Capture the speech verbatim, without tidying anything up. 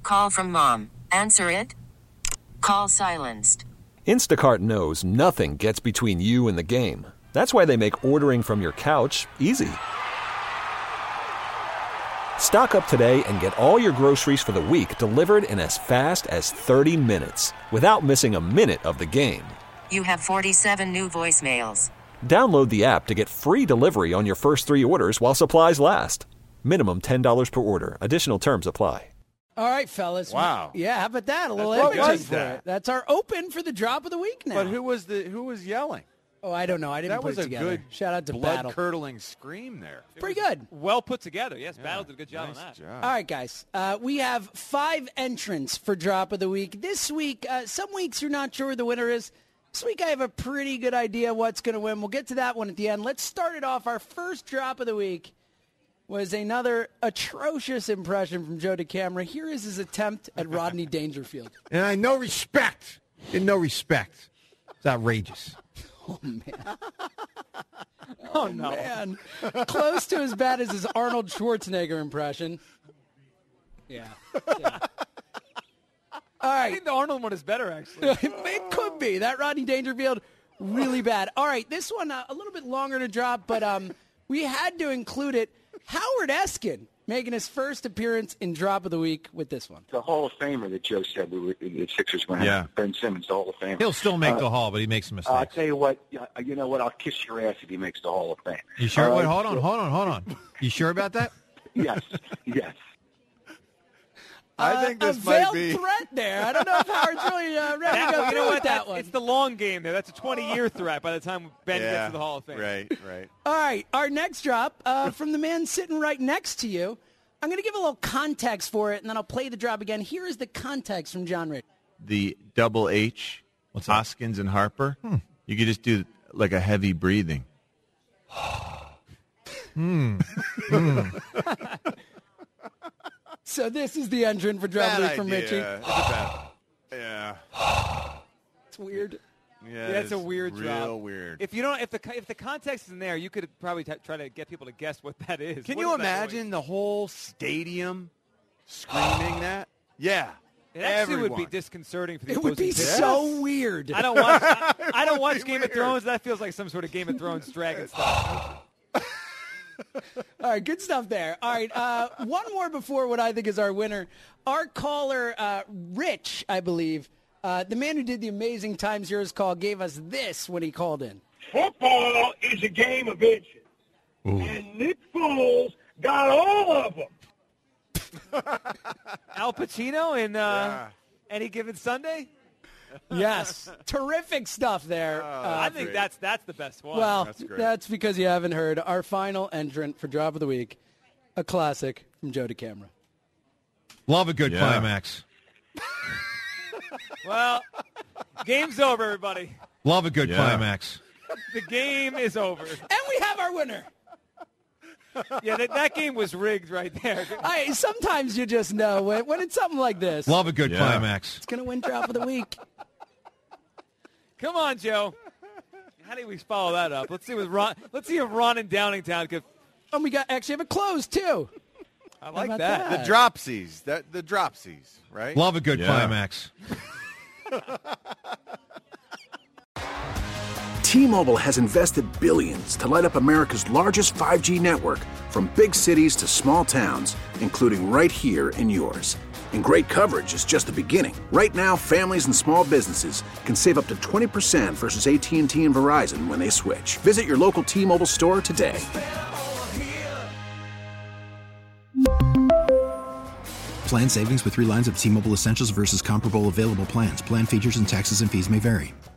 Call from mom. Answer it. Call silenced. Instacart knows nothing gets between you and the game. That's why they make ordering from your couch easy. Stock up today and get all your groceries for the week delivered in as fast as thirty minutes without missing a minute of the game. You have forty-seven new voicemails. Download the app to get free delivery on your first three orders while supplies last. Minimum ten dollars per order. Additional terms apply. All right, fellas. Wow. Yeah, how about that? A little What imaging was for that? it. That's our open for the drop of the week now. But who was the who was yelling? Oh, I don't know. I didn't That put was it a together. good Shout out to Battle. blood-curdling scream there. Pretty good. Well put together. Yes, Yeah, Battle did a good job nice on that. job. All right, guys. Uh, we have five entrants for drop of the week. This week, uh, some weeks you're not sure who the winner is. This week I have a pretty good idea what's going to win. We'll get to that one at the end. Let's start it off. Our first drop of the week was another atrocious impression from Joe DeCamera. Here is his attempt at Rodney Dangerfield. And I no respect. In no respect. It's outrageous. Oh, man. Oh, no. Man. Close to as bad as his Arnold Schwarzenegger impression. Yeah. yeah. All I right. think the Arnold one is better, actually. It could be. That Rodney Dangerfield, really bad. All right, this one uh, a little bit longer to drop, but um, we had to include it. Howard Eskin making his first appearance in Drop of the Week with this one. The Hall of Famer that Joe said we were, the Sixers were going to Yeah. have. Ben Simmons, the Hall of Famer. He'll still make Uh, the Hall, but he makes some I'll mistakes. tell you what, uh, you know what, I'll kiss your ass if he makes the Hall of Fame. You sure? All Wait, right, hold on, so- hold on, hold on. You sure about that? Yes, yes. I think Uh, this a might veiled be. threat there. I don't know if Howard's really uh, ready to That, go you know through what? with that That's- one. It's the long game there. That's a twenty-year threat by the time Ben yeah, gets to the Hall of Fame. Right, right. All right, our next drop uh, from the man sitting right next to you. I'm going to give a little context for it, and then I'll play the drop again. Here is the context from John Rick. The double H, What's that? Hoskins and Harper, you could just do like a heavy breathing. So this is the entrant for Drop of the Bad Week from idea. Richie. It's a bad- yeah. It's weird. Yeah, That's it's a weird real drop. weird. If you don't, if the if the context isn't there, you could probably t- try to get people to guess what that is. Can What you is that imagine noise? the whole stadium screaming that? Yeah. It actually would Everyone. be disconcerting for the It would be opposing team. so weird. I don't watch. I, I don't watch Game of Thrones. That feels like some sort of Game of Thrones dragon stuff. All right, good stuff there. All right, uh, one more before what I think is our winner. Our caller, uh, Rich, I believe, uh, the man who did the Amazing Time Zeros call, gave us this when he called in. Football is a game of inches. And Nick Foles got all of them. Al Pacino in uh, Yeah. Any Given Sunday. Yes, terrific stuff there. Oh, Uh, I think great. that's that's the best one. well, that's that's, great. because you haven't heard our final entrant for Drop of the Week, a classic from Joe DeCamera. Love a good Yeah. climax. Well, game's over, everybody. Love a good Yeah. climax. The game is over. And we have our winner. Yeah, that, that game was rigged right there. I, sometimes you just know when, when it's something like this, Love a good Yeah. climax. it's going to win Drop of the Week. Come on, Joe. How do we follow that up? Let's see with Ron. Let's see if Ron in Downingtown could. And we got actually have a close, too. I How like about that. that? The dropsies. That the dropsies, right? Love a good Yeah. climax. T-Mobile has invested billions to light up America's largest five G network, from big cities to small towns, including right here in yours. And great coverage is just the beginning. Right now, families and small businesses can save up to twenty percent versus A T and T and Verizon when they switch. Visit your local T-Mobile store today. Plan savings with three lines of T-Mobile Essentials versus comparable available plans. Plan features and taxes and fees may vary.